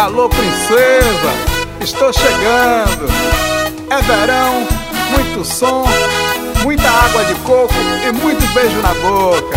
Alô, princesa, estou chegando. É verão, muito som, muita água de coco e muito beijo na boca.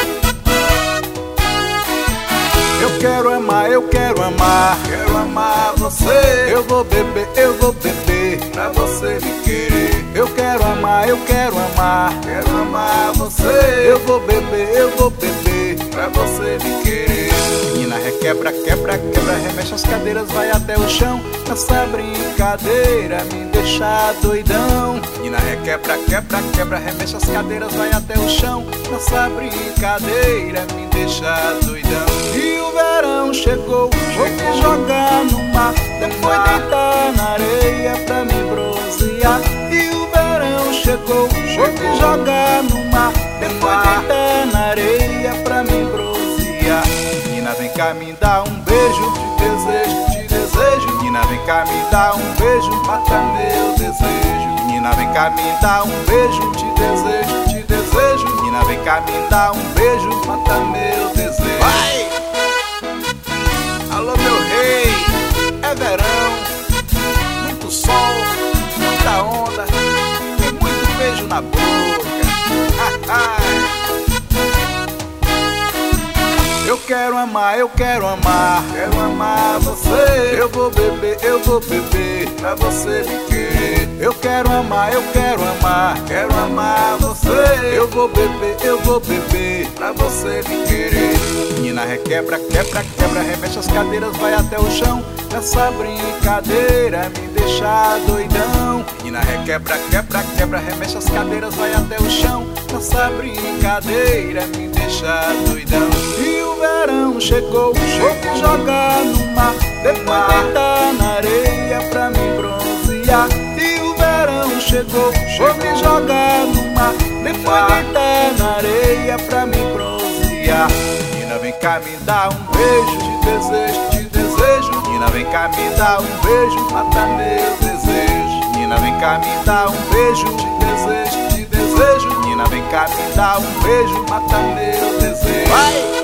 Eu quero amar, eu quero amar, quero amar você. Eu vou beber pra você me querer. Eu quero amar, eu quero amar, quero amar você. Eu vou beber pra você me querer. Menina requebra, quebra, quebra, remexe as cadeiras, vai até o chão. Essa brincadeira me deixa doidão. Menina requebra, quebra, quebra, remexe as cadeiras, vai até o chão. Essa brincadeira me deixa doidão. E o verão chegou, vou me jogar no mar, depois deitar na areia pra me bronzear. E o verão chegou, vou me jogar no mar, depois deitar na areia pra me bronzear. Menina, vem cá me dar um beijo, te desejo, te desejo. Menina, vem cá me dar um beijo, mata meu desejo. Menina, vem cá me dar um beijo, te desejo, te desejo. Menina, vem cá me dar um beijo, mata meu desejo. Vai! Alô, meu rei, é verão, muito sol, muita onda e muito beijo na boca. Eu quero amar, eu quero amar, quero amar você. Eu vou beber pra você me querer. Eu quero amar, eu quero amar, quero amar você. Eu vou beber pra você me querer. Menina requebra, quebra, quebra, remexe as cadeiras, vai até o chão. Essa brincadeira me deixa doidão. Menina requebra, quebra, quebra, remexe as cadeiras, vai até o chão. Essa brincadeira me deixa doidão. E o verão chegou, vou me jogar no mar, depois deitar na areia pra me bronzear. E o verão chegou, vou me jogar no mar, depois deitar na areia pra me bronzear. Menina, vem cá me dar um beijo, te desejo, te desejo. Menina, vem cá me dar um beijo, mata meu desejo. Menina, vem cá me dar um beijo, te desejo, te desejo. Menina, vem cá me dar um beijo, mata meu desejo. Vai!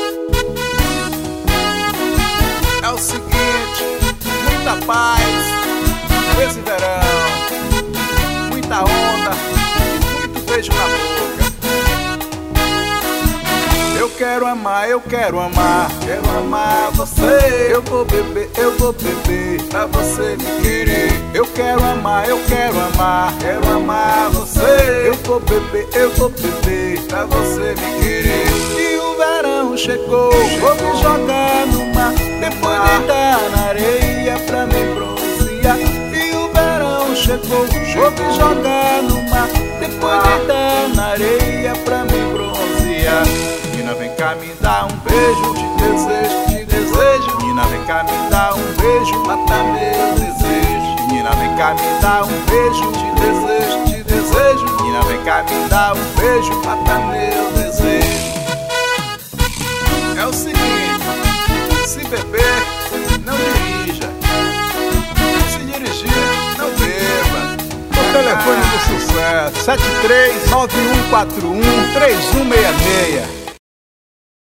É o seguinte, muita paz nesse verão, muita onda e muito beijo na boca. Eu quero amar, eu quero amar, quero amar você. Eu vou beber pra você me querer. Eu quero amar, eu quero amar, quero amar você. Eu vou beber pra você me querer. E o verão chegou, vou me jogar no mar, depois deitar na areia pra me bronzear. E o verão chegou, vou me jogar no mar, depois deitar na areia pra me bronzear. Menina, vem cá me dar um beijo, te desejo, te desejo. Menina, vem cá me dar um beijo, mata meu desejo. Menina, vem cá me dar um beijo, te desejo, te desejo. Menina, vem cá me dar um beijo, mata meu desejo. É o seguinte, se beber, não dirija. Se dirigir, não beba. O telefone do sucesso, 73-9141-3166.